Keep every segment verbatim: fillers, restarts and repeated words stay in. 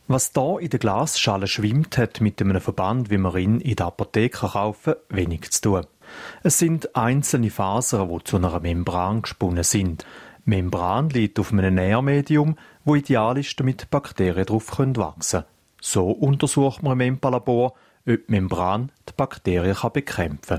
Was da in der Glasschale schwimmt, hat mit einem Verband, wie man ihn in der Apotheke kaufen kann, wenig zu tun. Es sind einzelne Fasern, die zu einer Membran gesponnen sind. Die Membran liegt auf einem Nährmedium, wo ideal ist, damit Bakterien darauf wachsen können. So untersucht man im EMPA-Labor, ob die Membran die Bakterien bekämpfen kann.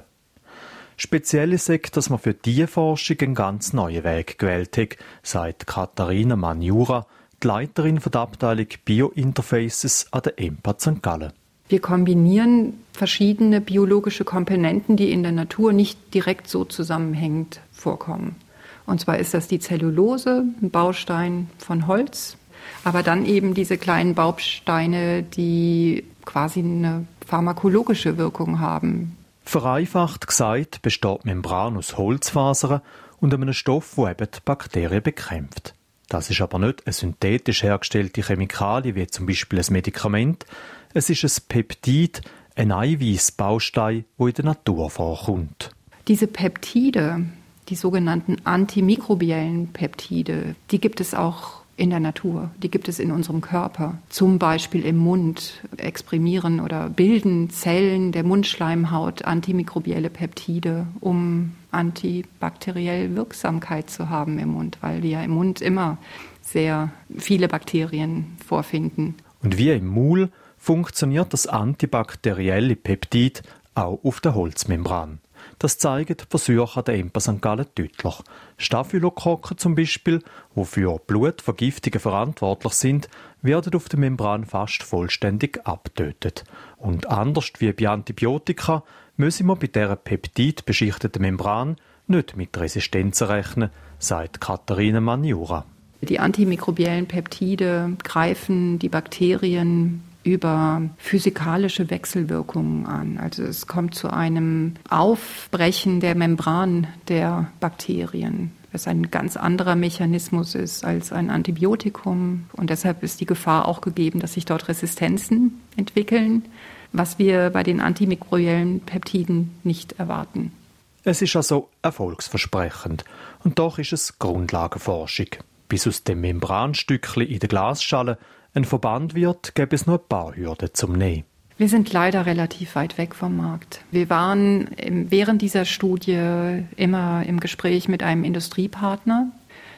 Speziell ist, dass man für diese Forschung einen ganz neuen Weg gewählt hat, sagt Katharina Maniura, die Leiterin der Abteilung Biointerfaces an der EMPA Sankt Gallen. Wir kombinieren verschiedene biologische Komponenten, die in der Natur nicht direkt so zusammenhängend vorkommen. Und zwar ist das die Zellulose, ein Baustein von Holz, aber dann eben diese kleinen Bausteine, die quasi eine pharmakologische Wirkung haben. Vereinfacht gesagt besteht die Membran aus Holzfasern und einem Stoff, der eben die Bakterien bekämpft. Das ist aber nicht eine synthetisch hergestellte Chemikalie, wie zum Beispiel ein Medikament. Es ist ein Peptid, ein Eiweißbaustein, der in der Natur vorkommt. Diese Peptide, die sogenannten antimikrobiellen Peptide, die gibt es auch in der Natur, die gibt es in unserem Körper. Zum Beispiel im Mund exprimieren oder bilden Zellen der Mundschleimhaut antimikrobielle Peptide, um antibakterielle Wirksamkeit zu haben im Mund, weil wir ja im Mund immer sehr viele Bakterien vorfinden. Und wie im Maul funktioniert das antibakterielle Peptid auch auf der Holzmembran. Das zeigen die Versuche an der EMPA Sankt Gallen deutlich. Staphylokokken zum Beispiel, die für Blutvergiftungen verantwortlich sind, werden auf der Membran fast vollständig abgetötet. Und anders wie bei Antibiotika müssen wir bei dieser peptidbeschichteten Membran nicht mit Resistenzen rechnen, sagt Katharina Maniura. Die antimikrobiellen Peptide greifen die Bakterien über physikalische Wechselwirkungen an. Also es kommt zu einem Aufbrechen der Membran der Bakterien, was ein ganz anderer Mechanismus ist als ein Antibiotikum. Und deshalb ist die Gefahr auch gegeben, dass sich dort Resistenzen entwickeln, was wir bei den antimikrobiellen Peptiden nicht erwarten. Es ist also erfolgsversprechend. Und doch ist es Grundlagenforschung. Bis aus dem Membranstückchen in der Glasschale ein Verband wird, gäbe es nur ein paar Hürden zum Nähen. Wir sind leider relativ weit weg vom Markt. Wir waren während dieser Studie immer im Gespräch mit einem Industriepartner.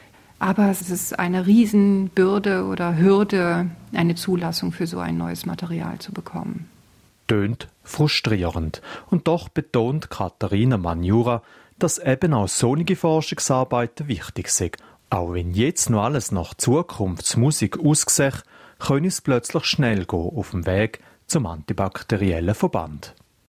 Aber es ist eine Riesenbürde oder Hürde, eine Zulassung für so ein neues Material zu bekommen. Tönt frustrierend. Und doch betont Katharina Maniura, dass eben auch solche Forschungsarbeiten wichtig sind. Auch wenn jetzt noch alles nach Zukunftsmusik aussieht, können es plötzlich schnell gehen auf dem Weg zum antibakteriellen Verband.